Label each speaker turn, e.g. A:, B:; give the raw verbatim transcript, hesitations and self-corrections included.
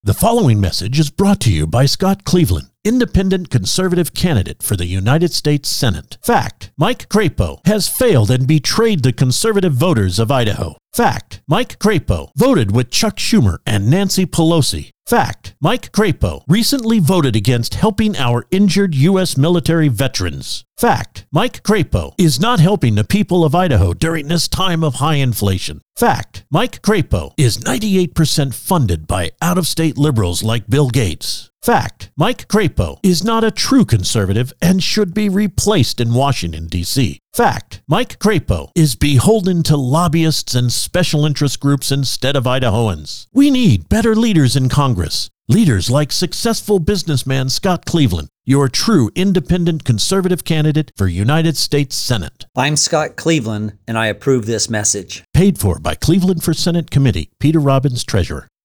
A: The following message is brought to you by Scott Cleveland, independent conservative candidate for the United States Senate. Fact: Mike Crapo has failed and betrayed the conservative voters of Idaho. Fact: Mike Crapo voted with Chuck Schumer and Nancy Pelosi. Fact: Mike Crapo recently voted against helping our injured U S military veterans. Fact: Mike Crapo is not helping the people of Idaho during this time of high inflation. Fact: Mike Crapo is ninety-eight percent funded by out-of-state liberals like Bill Gates. Fact: Mike Crapo is not a true conservative and should be replaced in Washington, D C Fact: Mike Crapo is beholden to lobbyists and special interest groups instead of Idahoans. We need better leaders in Congress. Leaders like successful businessman Scott Cleveland, your true independent conservative candidate for United States Senate.
B: I'm Scott Cleveland, and I approve this message.
A: Paid for by Cleveland for Senate Committee, Peter Robbins, Treasurer.